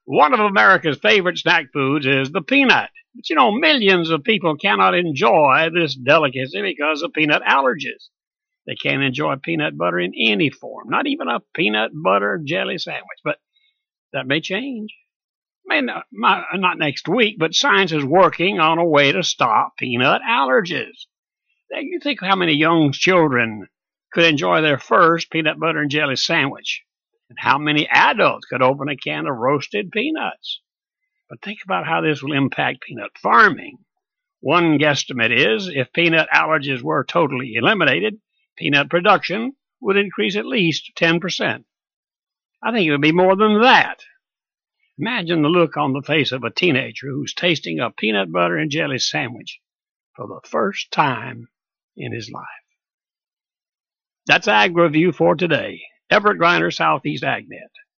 One of America's favorite snack foods is the peanut. But millions of people cannot enjoy this delicacy because of peanut allergies. They can't enjoy peanut butter in any form, not even a peanut butter jelly sandwich. But that may change. Not next week, but science is working on a way to stop peanut allergies. Now, you think how many young children could enjoy their first peanut butter and jelly sandwich, and how many adults could open a can of roasted peanuts. But think about how this will impact peanut farming. One guesstimate is if peanut allergies were totally eliminated, peanut production would increase at least 10%. I think it would be more than that. Imagine the look on the face of a teenager who's tasting a peanut butter and jelly sandwich for the first time in his life. That's Ag Review for today. Everett Griner, Southeast AgNet.